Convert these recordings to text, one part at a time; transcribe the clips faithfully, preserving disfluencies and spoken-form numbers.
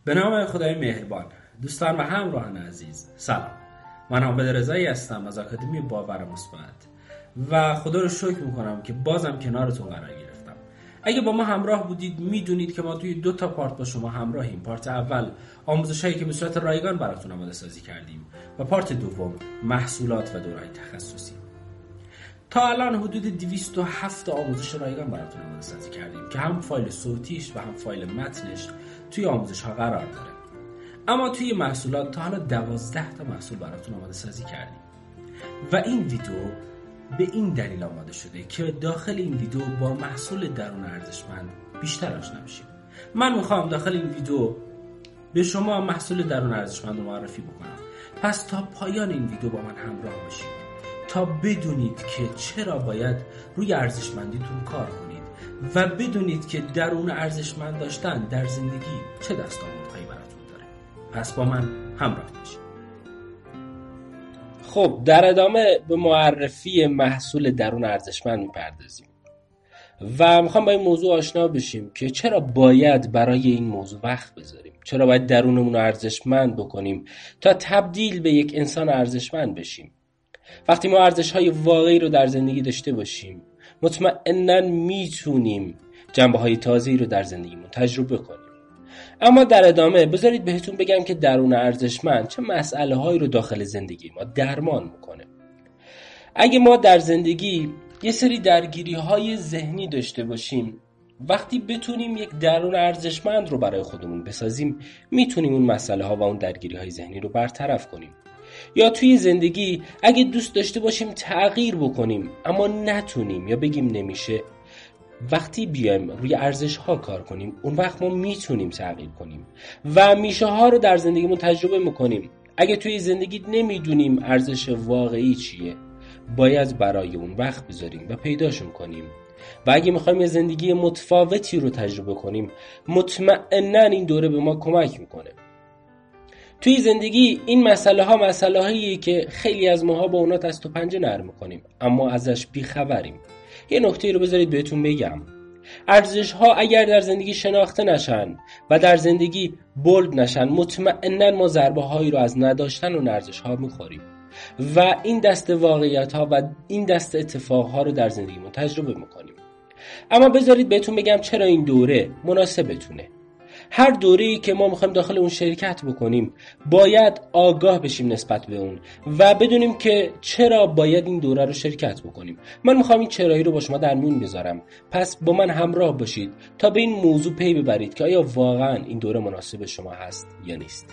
به نام خدای مهربان. دوستان و همراهان عزیز، سلام. من حامد رضایی هستم از آکادمی باور مثبت و خدا رو شکر میکنم که بازم کنارتون قرار گرفتم. اگه با ما همراه بودید میدونید که ما توی دو تا پارت با شما همراهیم. پارت اول آموزشایی که به صورت رایگان براتون آماده سازی کردیم و پارت دوم محصولات و دوره‌های تخصصی. تا الان حدود دویست و هفت آموزش رایگان براتون آماده سازی کردیم که هم فایل صوتیش و هم فایل متنش توی آموزش ها قرار داره. اما توی محصولات تا حالا دوازده تا محصول براتون آماده سازی کردیم و این ویدیو به این دلیل آماده شده که داخل این ویدیو با محصول درون ارزشمند بیشتر آشنا بشیم. من میخوام داخل این ویدیو به شما محصول درون ارزشمند رو معرفی بکنم. پس تا پایان این ویدیو با من همراه باشید تا بدونید که چرا باید روی ارزشمندیتون کار کنید و بدونید که درون ارزشمند داشتن در زندگی چه دستاوردهایی براتون داره. پس با من همراه باشید. خب در ادامه به معرفی محصول درون ارزشمند میپردازیم و میخوام با این موضوع آشنا بشیم که چرا باید برای این موضوع وقت بذاریم، چرا باید درونمون رو ارزشمند بکنیم تا تبدیل به یک انسان ارزشمند بشیم. وقتی ما ارزش‌های واقعی رو در زندگی داشته باشیم مطمئناً میتونیم جنبه‌های تازه‌ای رو در زندگیمون تجربه کنیم. اما در ادامه بذارید بهتون بگم که درون ارزشمند چه مسئله‌هایی رو داخل زندگی ما درمان میکنه. اگه ما در زندگی یه سری درگیری‌های ذهنی داشته باشیم، وقتی بتونیم یک درون ارزشمند رو برای خودمون بسازیم میتونیم اون مسئله‌ها و اون درگیری‌های ذهنی رو برطرف کنیم. یا توی زندگی اگه دوست داشته باشیم تغییر بکنیم اما نتونیم یا بگیم نمیشه، وقتی بیایم روی ارزش ها کار کنیم اون وقت ما میتونیم تغییر کنیم و میشه ها رو در زندگیمون تجربه میکنیم. اگه توی زندگی نمیدونیم ارزش واقعی چیه باید برای اون وقت بذاریم و پیداشون کنیم و اگه میخوایم یه زندگی متفاوتی رو تجربه کنیم مطمئناً این دوره به ما کمک میکنه. توی زندگی این مسئله ها مسئله هاییه که خیلی از ماها با اونا دست و پنجه نرم میکنیم اما ازش بیخبریم. یه نکته رو بذارید بهتون بگم. ارزش ها اگر در زندگی شناخته نشن و در زندگی بولد نشن مطمئناً ما ضربه هایی رو از نداشتن اون ارزش ها میخوریم و این دست واقعیت ها و این دست اتفاق ها رو در زندگیمون تجربه میکنیم. اما بذارید بهتون بگم چرا این دوره مناسبتونه. هر دوره‌ای که ما میخوایم داخل اون شرکت بکنیم باید آگاه بشیم نسبت به اون و بدونیم که چرا باید این دوره رو شرکت بکنیم. من میخوام این چرایی رو با شما در میون بذارم، پس با من همراه باشید تا به این موضوع پی ببرید که آیا واقعا این دوره مناسب شما هست یا نیست.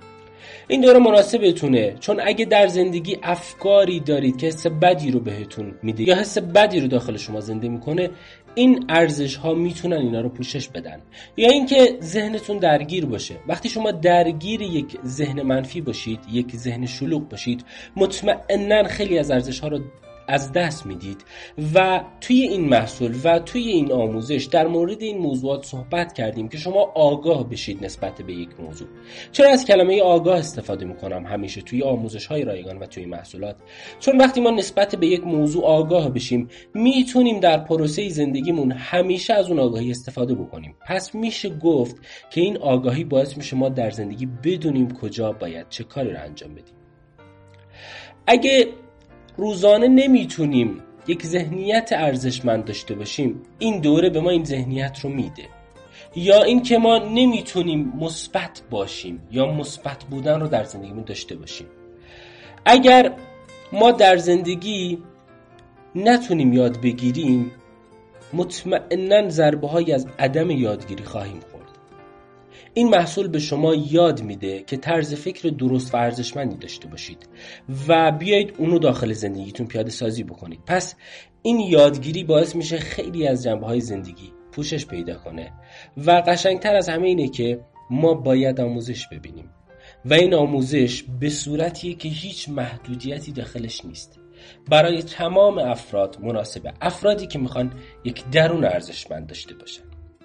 این دوره مناسبتونه چون اگه در زندگی افکاری دارید که حس بدی رو بهتون میده یا حس بدی رو داخل شما زنده میکنه، این ارزش ها میتونن اینا رو پوشش بدن. یا اینکه ذهنتون درگیر باشه. وقتی شما درگیر یک ذهن منفی باشید، یک ذهن شلوغ باشید، مطمئناً خیلی از ارزش ها رو از دست میدید و توی این محصول و توی این آموزش در مورد این موضوعات صحبت کردیم که شما آگاه بشید نسبت به یک موضوع. چرا از کلمه آگاه استفاده میکنم همیشه توی آموزش های رایگان و توی محصولات؟ چون وقتی ما نسبت به یک موضوع آگاه بشیم میتونیم در پروسه زندگیمون همیشه از اون آگاهی استفاده بکنیم. پس میشه گفت که این آگاهی باعث میشه ما در زندگی بدونیم کجا باید چه کاری رو انجام بدیم. اگه روزانه نمیتونیم یک ذهنیت ارزشمند داشته باشیم این دوره به ما این ذهنیت رو میده. یا این که ما نمیتونیم مثبت باشیم یا مثبت بودن رو در زندگیمون داشته باشیم. اگر ما در زندگی نتونیم یاد بگیریم مطمئناً ضربه های از عدم یادگیری خواهیم خورد. این محصول به شما یاد میده که طرز فکر درست و ارزشمندی داشته باشید و بیایید اونو داخل زندگیتون پیاده سازی بکنید. پس این یادگیری باعث میشه خیلی از جنبه‌های زندگی پوشش پیدا کنه و قشنگتر از همه اینه که ما باید آموزش ببینیم و این آموزش به صورتیه که هیچ محدودیتی داخلش نیست. برای تمام افراد مناسبه، افرادی که میخوان یک درون ارزشمند داشته باشن.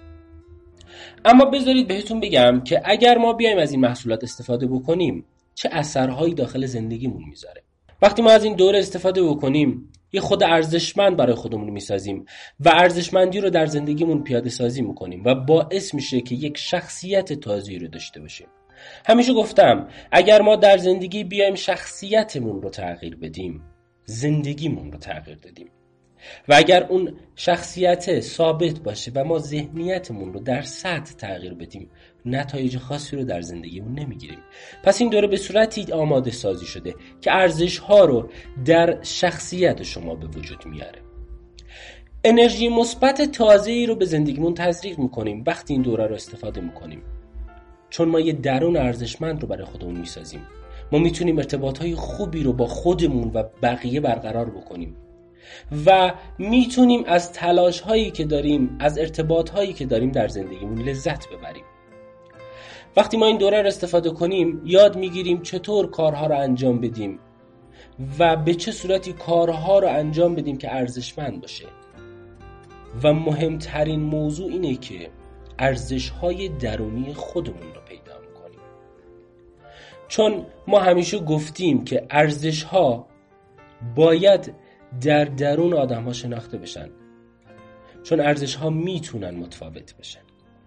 اما بذارید بهتون بگم که اگر ما بیایم از این محصولات استفاده بکنیم چه اثرهایی داخل زندگیمون میذاره. وقتی ما از این دوره استفاده بکنیم یه خود ارزشمند برای خودمون میسازیم و ارزشمندی رو در زندگیمون پیاده سازی میکنیم و باعث میشه که یک شخصیت تازه‌ای رو داشته باشیم. همیشه گفتم اگر ما در زندگی بیایم شخصیتمون رو تغییر بدیم، زندگیمون رو تغییر دادیم. و اگر اون شخصیت ثابت باشه و ما ذهنیتمون رو در سطح تغییر بدیم، نتایج خاصی رو در زندگیمون نمیگیریم. پس این دوره به صورتی آماده سازی شده که ارزش ها رو در شخصیت شما به وجود میاره. انرژی مثبت تازه‌ای رو به زندگیمون تزریق میکنیم وقتی این دوره رو استفاده میکنیم، چون ما یه درون ارزشمند رو برای خودمون میسازیم. ما میتونیم ارتباطهای خوبی رو با خودمون و بقیه برقرار بکنیم و میتونیم از تلاش هایی که داریم، از ارتباط هایی که داریم در زندگیمون لذت ببریم. وقتی ما این دوره رو استفاده کنیم یاد میگیریم چطور کارها رو انجام بدیم و به چه صورتی کارها رو انجام بدیم که ارزشمند باشه. و مهمترین موضوع اینه که ارزش های درونی خودمون رو پیدا میکنیم، چون ما همیشه گفتیم که ارزش ها باید در درون آدم ها شناخته بشن، چون ارزش ها میتونن متفاوت بشن.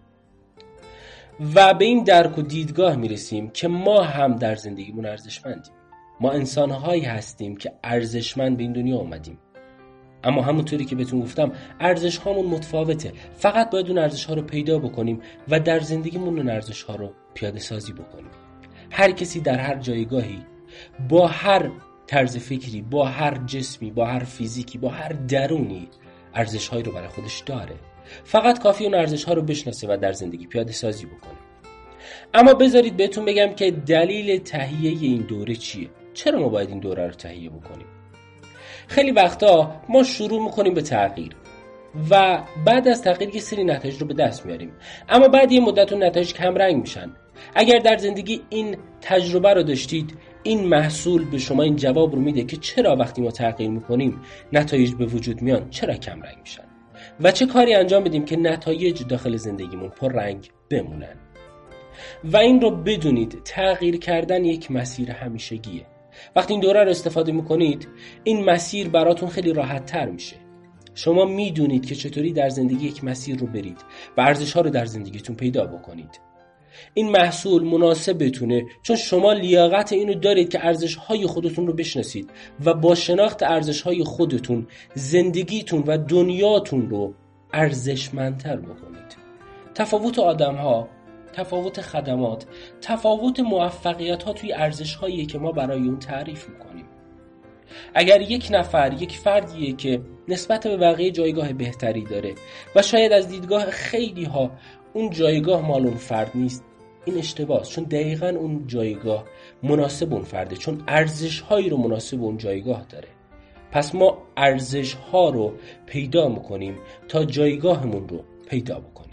و به این درک و دیدگاه میرسیم که ما هم در زندگیمون ارزشمندیم. ما انسان هایی هستیم که ارزشمند به این دنیا اومدیم، اما همونطوری که بهتون گفتم ارزش هامون متفاوته. فقط باید اون ارزش ها رو پیدا بکنیم و در زندگیمون اون ارزش ها رو پیاده سازی بکنیم. هر کسی در هر جایگاهی، با هر طرز فکری، با هر جسمی، با هر فیزیکی، با هر درونی ارزش هایی رو برای خودش داره. فقط کافی اون ارزش ها رو بشناسه و در زندگی پیاده سازی بکنه. اما بذارید بهتون بگم که دلیل تهیه این دوره چیه؟ چرا ما باید این دوره رو تهیه بکنیم؟ خیلی وقتا ما شروع میکنیم به تغییر و بعد از تغییر یه سری نتایج رو به دست میاریم، اما بعد یه مدت اون نتایج کم رنگ میشن. اگر در زندگی این تجربه رو داشتید، این محصول به شما این جواب رو میده که چرا وقتی ما تغییر میکنیم نتایج به وجود میان، چرا کم رنگ میشن و چه کاری انجام بدیم که نتایج داخل زندگیمون پر رنگ بمونن. و این رو بدونید تغییر کردن یک مسیر همیشگیه. وقتی این دوره رو استفاده میکنید این مسیر براتون خیلی راحت تر میشه. شما میدونید که چطوری در زندگی یک مسیر رو برید و ارزش ها رو در زندگیتون پیدا بکنید. این محصول مناسبتونه چون شما لیاقت اینو دارید که ارزش های خودتون رو بشناسید و با شناخت ارزش های خودتون زندگیتون و دنیاتون رو ارزشمندتر بکنید. تفاوت آدم ها، تفاوت خدمات، تفاوت موفقیت ها توی ارزش هایی که ما برای اون تعریف میکنیم. اگر یک نفر، یک فردیه که نسبت به بقیه جایگاه بهتری داره و شاید از دیدگاه خیلی ها اون جایگاه مال اون فرد نیست، این اشتباهه، چون دقیقاً اون جایگاه مناسب اون فرده، چون ارزش هایی رو مناسب اون جایگاه داره. پس ما ارزش ها رو پیدا میکنیم تا جایگاهمون رو پیدا بکنیم.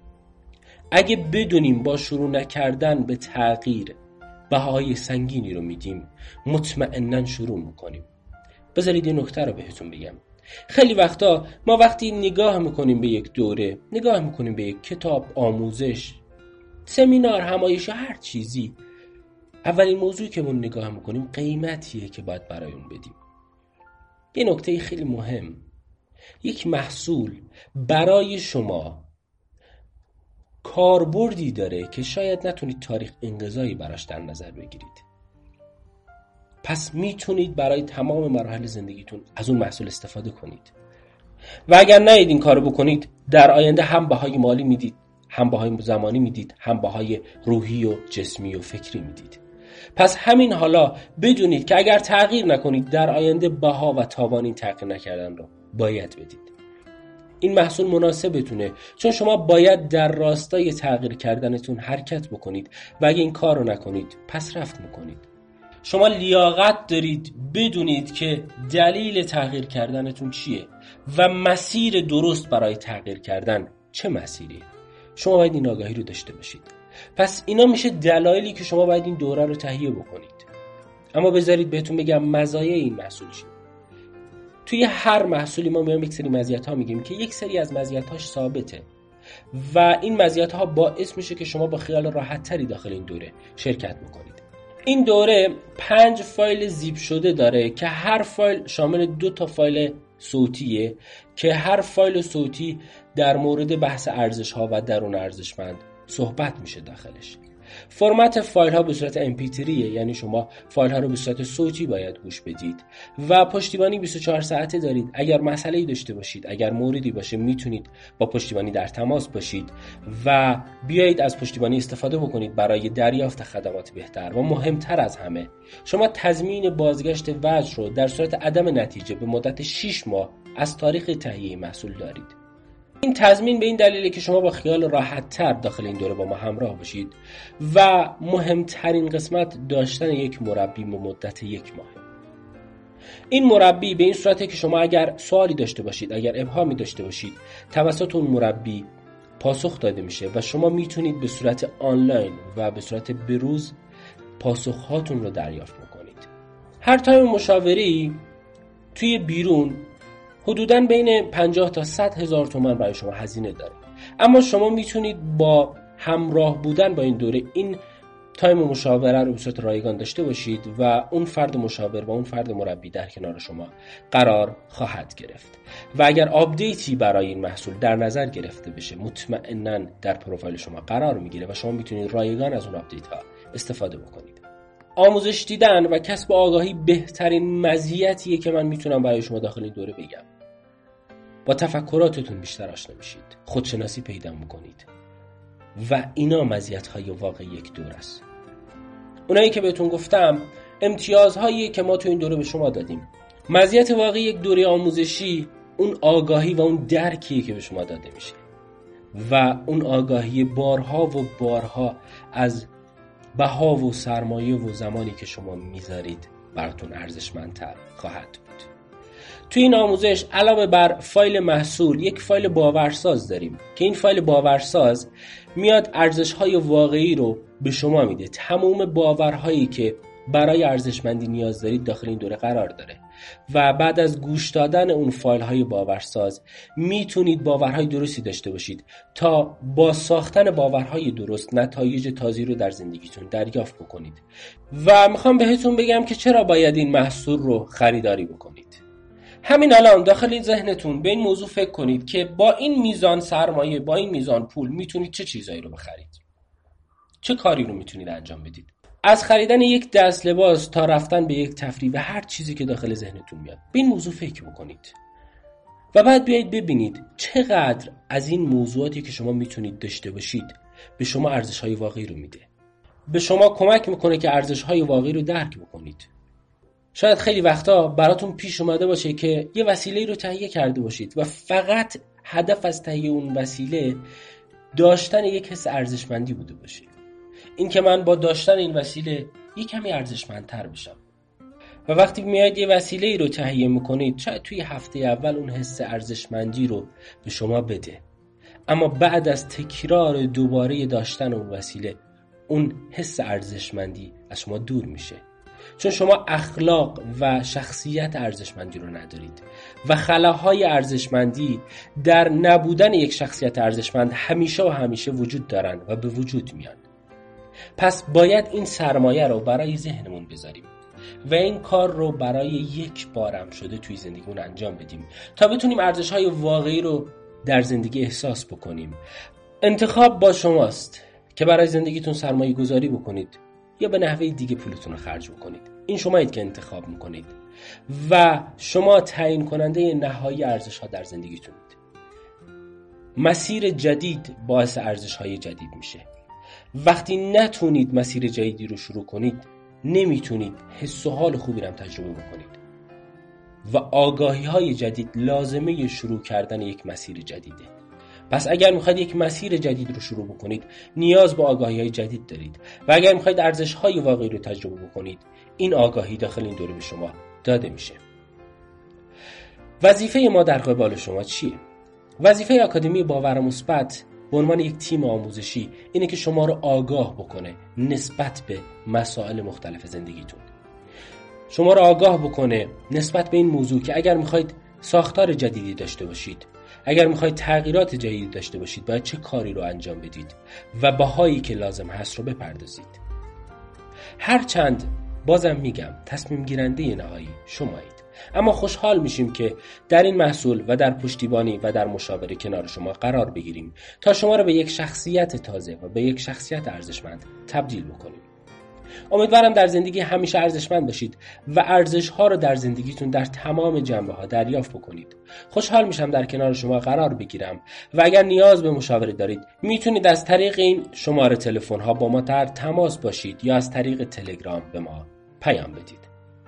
اگه بدونیم با شروع نکردن به تغییر بهای سنگینی رو میدیم، مطمئناً شروع میکنیم. بذارید این نکته رو بهتون بگم. خیلی وقتا ما وقتی نگاه میکنیم به یک دوره، نگاه میکنیم به یک کتاب، آموزش، سمینار، همایش، هر چیزی، اولین موضوعی که ما نگاه میکنیم قیمتیه که باید برای اون بدیم. یه نکته خیلی مهم، یک محصول برای شما کاربردی داره که شاید نتونید تاریخ انقضایی براش در نظر بگیرید. پس میتونید برای تمام مراحل زندگیتون از اون محصول استفاده کنید و اگر نهید این کارو بکنید، در آینده هم بهای مالی میدید، هم بهای زمانی میدید، هم بهای روحی و جسمی و فکری میدید. پس همین حالا بدونید که اگر تغییر نکنید، در آینده بها و تاوان این تغییر نکردن رو باید بدید. این محصول مناسبتونه، چون شما باید در راستای تغییر کردنتون حرکت بکنید و اگه این کار رو نکنید پس رفت میکنید. شما لیاقت دارید بدونید که دلیل تغییر کردنتون چیه و مسیر درست برای تغییر کردن چه مسیریه. شما باید این آگاهی رو داشته باشید. پس اینا میشه دلایلی که شما باید این دوره رو تهیه بکنید. اما بذارید بهتون بگم مزایای این محصول چیه. توی هر محصولی ما میایم یک سری مزیت‌ها میگیم که یک سری از مزیت‌هاش ثابته و این مزیت‌ها باعث میشه که شما با خیال راحت تری داخل این دوره شرکت بکنید. این دوره پنج فایل زیپ شده داره که هر فایل شامل دو تا فایل صوتیه که هر فایل صوتی در مورد بحث ارزش ها و درون ارزشمند صحبت میشه داخلش. فرمت فایل ها به صورت ام پی تری، یعنی شما فایل ها رو به صورت صوتی باید گوش بدید و پشتیبانی بیست و چهار ساعته دارید. اگر مسئله‌ای داشته باشید، اگر موردی باشه، میتونید با پشتیبانی در تماس باشید و بیایید از پشتیبانی استفاده بکنید برای دریافت خدمات بهتر. و مهمتر از همه، شما تضمین بازگشت وجه رو در صورت عدم نتیجه به مدت شش ماه از تاریخ تهیه محصول دارید. این تضمین به این دلیله که شما با خیال راحت تر داخل این دوره با ما همراه باشید و مهمترین قسمت داشتن یک مربی به مدت یک ماه. این مربی به این صورته که شما اگر سوالی داشته باشید، اگر ابهامی داشته باشید، توسط اون مربی پاسخ داده میشه و شما میتونید به صورت آنلاین و به صورت بروز پاسخهاتون رو دریافت بکنید. هر تایم مشاوری توی بیرون حدوداً بین پنجاه تا صد هزار تومان برای شما هزینه داره، اما شما میتونید با همراه بودن با این دوره این تایم مشاوره رو به صورت رایگان داشته باشید و اون فرد مشاور و اون فرد مربی در کنار شما قرار خواهد گرفت و اگر آپدیتی برای این محصول در نظر گرفته بشه مطمئناً در پروفایل شما قرار میگیره و شما میتونید رایگان از اون آپدیت ها استفاده بکنید. آموزش دیدن و کسب آگاهی بهترین مزیتیه که من میتونم برای شما داخل این دوره بگم. با تفکراتتون بیشتر آشنا میشید، خودشناسی پیدا میکنید و اینا مزیت‌های واقعی یک دوره است. اونایی که بهتون گفتم امتیازهایی که ما تو این دوره به شما دادیم. مزیت واقعی یک دوره آموزشی اون آگاهی و اون درکیه که به شما داده میشه و اون آگاهی بارها و بارها از بها و سرمایه و زمانی که شما میذارید براتون ارزشمندتر خواهد بود. تو این آموزش علاوه بر فایل محصول یک فایل باورساز داریم که این فایل باورساز میاد ارزش‌های واقعی رو به شما میده. تمام باورهایی که برای ارزشمندی نیاز دارید داخل این دوره قرار داره و بعد از گوش دادن اون فایل‌های باورساز میتونید باورهای درستی داشته باشید تا با ساختن باورهای درست نتایج تازی رو در زندگیتون دریافت بکنید. و میخوام بهتون بگم که چرا باید این محصول رو خریداری بکنید. همین الان داخل این ذهنتون به این موضوع فکر کنید که با این میزان سرمایه، با این میزان پول میتونید چه چیزایی رو بخرید، چه کاری رو میتونید انجام بدید. از خریدن یک دست لباس تا رفتن به یک تفریح و هر چیزی که داخل ذهنتون میاد به این موضوع فکر بکنید و بعد بیایید ببینید چقدر از این موضوعاتی که شما میتونید داشته باشید به شما ارزش‌های واقعی رو میده، به شما کمک میکنه که ارزش‌های واقعی رو درک بکنید. شاید خیلی وقتا براتون پیش اومده باشه که یه وسیله رو تهیه کرده باشید و فقط هدف از تهیه اون وسیله داشتن یک حس ارزشمندی بوده باشه. این که من با داشتن این وسیله یک کمی ارزشمندتر بشم. و وقتی میاید یه وسیله رو تهیه میکنید شاید توی هفته اول اون حس ارزشمندی رو به شما بده، اما بعد از تکرار دوباره داشتن اون وسیله اون حس ارزشمندی از شما دور میشه، چون شما اخلاق و شخصیت ارزشمندی رو ندارید و خلاهای ارزشمندی در نبودن یک شخصیت ارزشمند همیشه و همیشه وجود دارن و به وجود میان. پس باید این سرمایه رو برای ذهنمون بذاریم و این کار رو برای یک بارم شده توی زندگیمون انجام بدیم تا بتونیم ارزش‌های واقعی رو در زندگی احساس بکنیم. انتخاب با شماست که برای زندگیتون سرمایه گذاری بکنید یا به نحوه دیگه پولتون رو خرج بکنید. این شمایید که انتخاب میکنید و شما تعیین کننده نهایی ارزش‌ها در زندگیتونید. مسیر جدید باعث ارزش‌های جدید میشه. وقتی نتونید مسیر جدیدی رو شروع کنید نمیتونید حس و حال خوبی رو هم تجربه بکنید و آگاهی‌های جدید لازمه شروع کردن یک مسیر جدیده. پس اگر میخواید یک مسیر جدید رو شروع بکنید نیاز به آگاهی‌های جدید دارید و اگر میخواید ارزش‌های واقعی رو تجربه بکنید این آگاهی داخل این دوره به شما داده میشه. وظیفه ما در قبال شما چیه؟ وظیفه آکادمی باور مثبت به عنوان یک تیم آموزشی اینه که شما رو آگاه بکنه نسبت به مسائل مختلف زندگیتون. شما رو آگاه بکنه نسبت به این موضوع که اگر میخواید ساختار جدیدی داشته باشید، اگر میخواید تغییرات جدیدی داشته باشید باید چه کاری رو انجام بدید و بهایی که لازم هست رو بپردازید. هرچند بازم میگم تصمیم گیرنده نهایی شمایید، اما خوشحال میشیم که در این محصول و در پشتیبانی و در مشاوره کنار شما قرار بگیریم تا شما را به یک شخصیت تازه و به یک شخصیت ارزشمند تبدیل بکنیم. امیدوارم در زندگی همیشه ارزشمند باشید و ارزش‌ها رو در زندگیتون در تمام جنبه‌ها دریافت بکنید. خوشحال میشم در کنار شما قرار بگیرم و اگر نیاز به مشاوره دارید میتونید از طریق این شماره تلفن‌ها با ما در تماس باشید یا از طریق تلگرام به ما پیام بدید.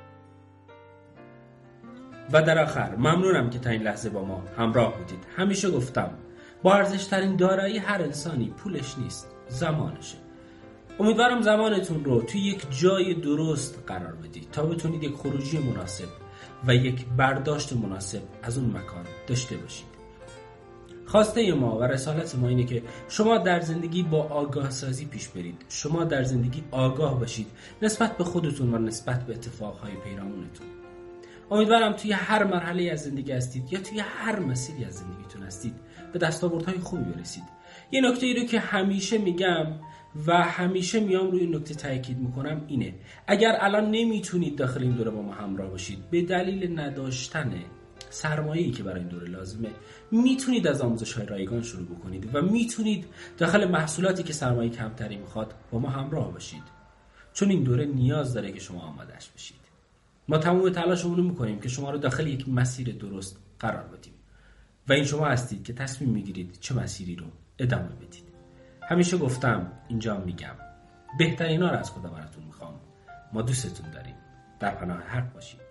و در آخر ممنونم که تا این لحظه با ما همراه بودید. همیشه گفتم با ارزش‌ترین دارایی هر انسانی پولش نیست، زمانشه. امیدوارم زمانتون رو توی یک جای درست قرار بدید تا بتونید یک خروجی مناسب و یک برداشت مناسب از اون مکان داشته باشید. خواسته ما و رسالت ما اینه که شما در زندگی با آگاه سازی پیش برید. شما در زندگی آگاه باشید نسبت به خودتون و نسبت به اتفاقهای پیرامونتون. امیدوارم توی هر مرحله از زندگی هستید یا توی هر مسیری از زندگیتون هستید به دستاوردهای خوبی برسید. یه نکته ای رو که همیشه میگم و همیشه میام روی این نکته تاکید میکنم اینه: اگر الان نمیتونید داخل این دوره با ما همراه باشید به دلیل نداشتن سرمایه‌ای که برای این دوره لازمه، میتونید از آموزش‌های رایگان شروع بکنید و میتونید داخل محصولاتی که سرمایه کمتری میخواد با ما همراه باشید، چون این دوره نیاز داره که شما آماده‌اش بشید. ما تمام تلاشمون رو میکنیم که شما رو داخل یک مسیر درست قرار بدیم و این شما هستید که تصمیم میگیرید چه مسیری رو ادامه بدید. همیشه گفتم، اینجا میگم، بهترینا رو از خدا براتون میخوام. ما دوستتون داریم. در پناه حق باشید.